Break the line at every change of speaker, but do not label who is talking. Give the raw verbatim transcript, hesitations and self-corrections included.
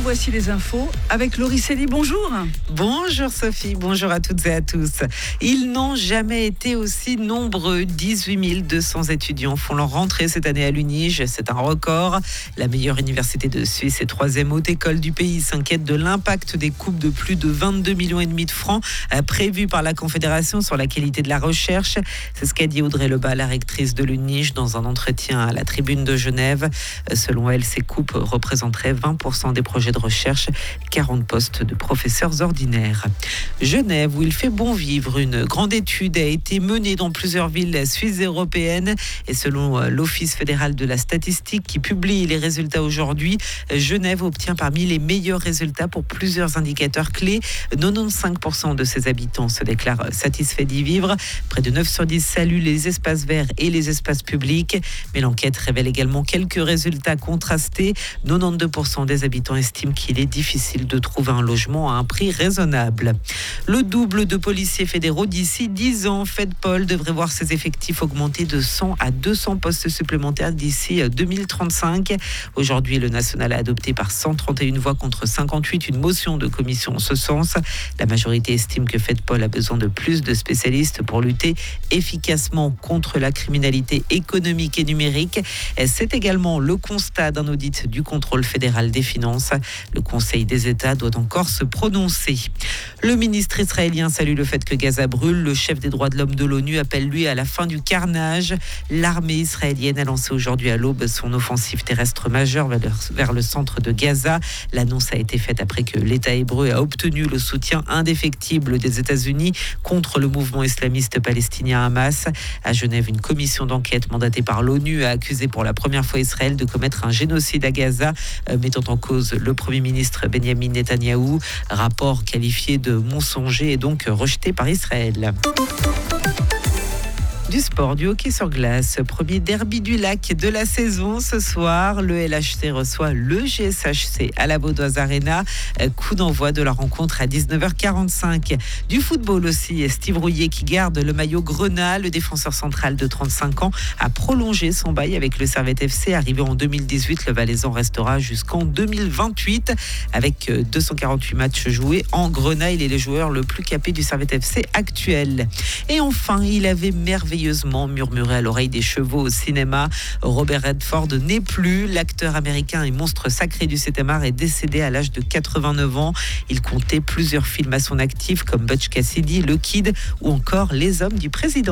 voici les infos avec Laurie Célie. Bonjour.
Bonjour Sophie, bonjour à toutes et à tous. Ils n'ont jamais été aussi nombreux. dix-huit mille deux cents étudiants font leur rentrée cette année à l'Unige. C'est un record. La meilleure université de Suisse et troisième haute école du pays s'inquiète de l'impact des coupes de plus de vingt-deux millions et demi de francs prévues par la Confédération sur la qualité de la recherche. C'est ce qu'a dit Audrey Lebas, la rectrice de l'Unige, dans un entretien à la Tribune de Genève. Selon elle, ces coupes représenteraient vingt pour cent des projets de recherche, quarante postes de professeurs ordinaires. Genève, où il fait bon vivre, une grande étude a été menée dans plusieurs villes suisses et européennes. Et selon l'Office fédéral de la statistique qui publie les résultats aujourd'hui, Genève obtient parmi les meilleurs résultats pour plusieurs indicateurs clés. quatre-vingt-quinze pour cent de ses habitants se déclarent satisfaits d'y vivre. Près de neuf sur dix saluent les espaces verts et les espaces publics. Mais l'enquête révèle également quelques résultats contrastés. quatre-vingt-douze pour cent des habitants estiment qu'il est difficile de trouver un logement à un prix raisonnable. Le double de policiers fédéraux d'ici dix ans. FedPol devrait voir ses effectifs augmenter de cent à deux cents postes supplémentaires d'ici deux mille trente-cinq. Aujourd'hui, le national a adopté par cent trente et une voix contre cinquante-huit une motion de commission en ce sens. La majorité estime que FedPol a besoin de plus de spécialistes pour lutter efficacement contre la criminalité économique et numérique. C'est également le constat d'un audit du contrôle fédéral des finances. Le Conseil des États doit encore se prononcer. Le ministre israélien salue le fait que Gaza brûle. Le chef des droits de l'homme de l'ONU appelle lui à la fin du carnage. L'armée israélienne a lancé aujourd'hui à l'aube son offensive terrestre majeure vers le centre de Gaza. L'annonce a été faite après que l'État hébreu a obtenu le soutien indéfectible des États-Unis contre le mouvement islamiste palestinien Hamas. À Genève, une commission d'enquête mandatée par l'ONU a accusé pour la première fois Israël de commettre un génocide à Gaza, mettant en cause le Premier ministre Benjamin Netanyahou. Rapport qualifié de mensonger et donc rejeté par Israël. Du sport, du hockey sur glace, premier derby du lac de la saison ce soir. Le L H C reçoit le G S H C à la Vaudoise Arena. Coup d'envoi de la rencontre à dix-neuf heures quarante-cinq. Du football aussi, Steve Rouillet qui garde le maillot grenat. Le défenseur central de trente-cinq ans a prolongé son bail avec le Servette F C. Arrivé en deux mille dix-huit, le Valaisan restera jusqu'en deux mille vingt-huit. Avec deux cent quarante-huit matchs joués en grenat, il est le joueur le plus capé du Servette F C actuel. Et enfin, il avait merveilleusement murmuré à l'oreille des chevaux au cinéma. Robert Redford n'est plus. L'acteur américain et monstre sacré du septième art est décédé à l'âge de quatre-vingt-neuf ans. Il comptait plusieurs films à son actif comme Butch Cassidy, Le Kid ou encore Les Hommes du Président.